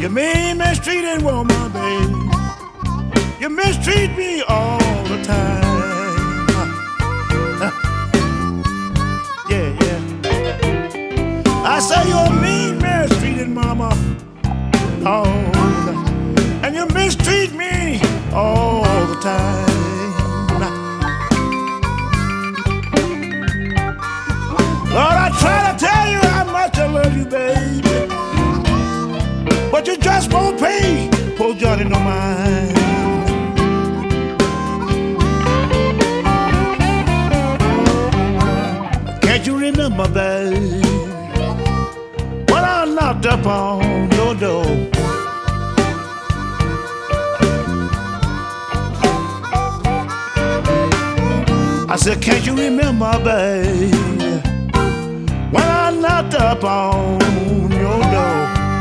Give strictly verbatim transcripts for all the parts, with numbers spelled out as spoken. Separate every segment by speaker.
Speaker 1: You mean mistreated woman, babe. You mistreat me all the time. Uh, uh, yeah, yeah. I say you're a mean, mistreated mama. Oh, and you mistreat me all the time. Lord, I try to tell you how much I love you, baby, but you just won't pay. Poor Johnny no mind. Can't you remember, babe, when I knocked up on your door? I said, can't you remember, babe, when I knocked up on your door?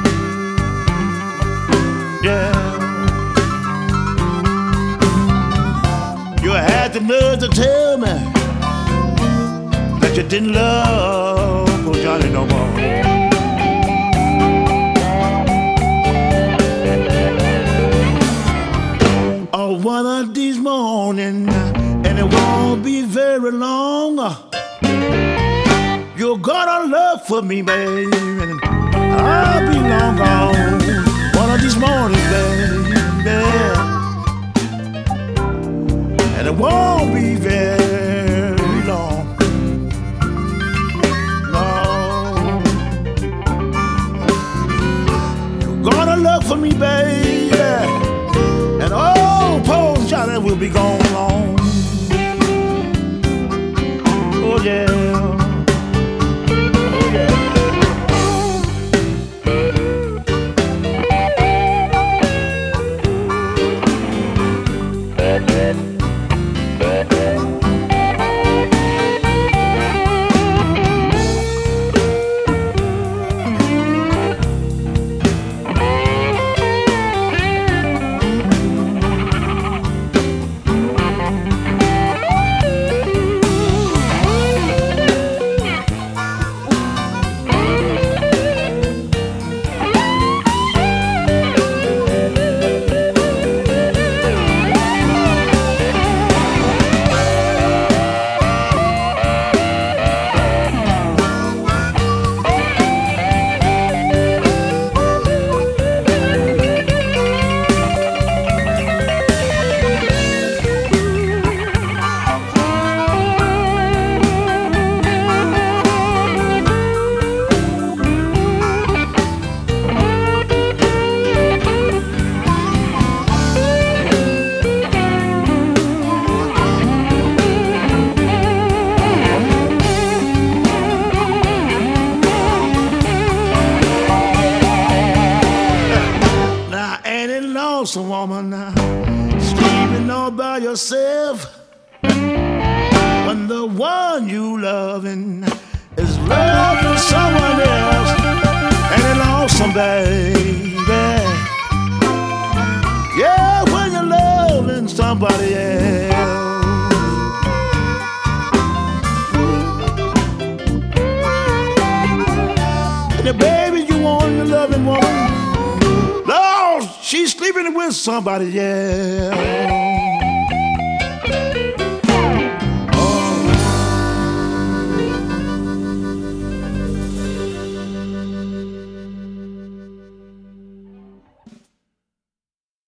Speaker 1: Yeah. You had the nerve to tell me that you didn't love poor Johnny no more. Oh, one of these mornings, and it won't be very long, you're gonna look for me, baby, and I'll be long gone. One of these mornings, baby, and it won't be very long. No, you're gonna look for me, baby, and oh, poor Johnny will be gone long. Oh yeah. Lonesome woman now, sleeping all by yourself, when the one you loving is loving someone else. Ain't it lonesome, baby? Yeah, when you're loving somebody else. And the baby you want, your loving woman, she's sleeping with somebody, yeah.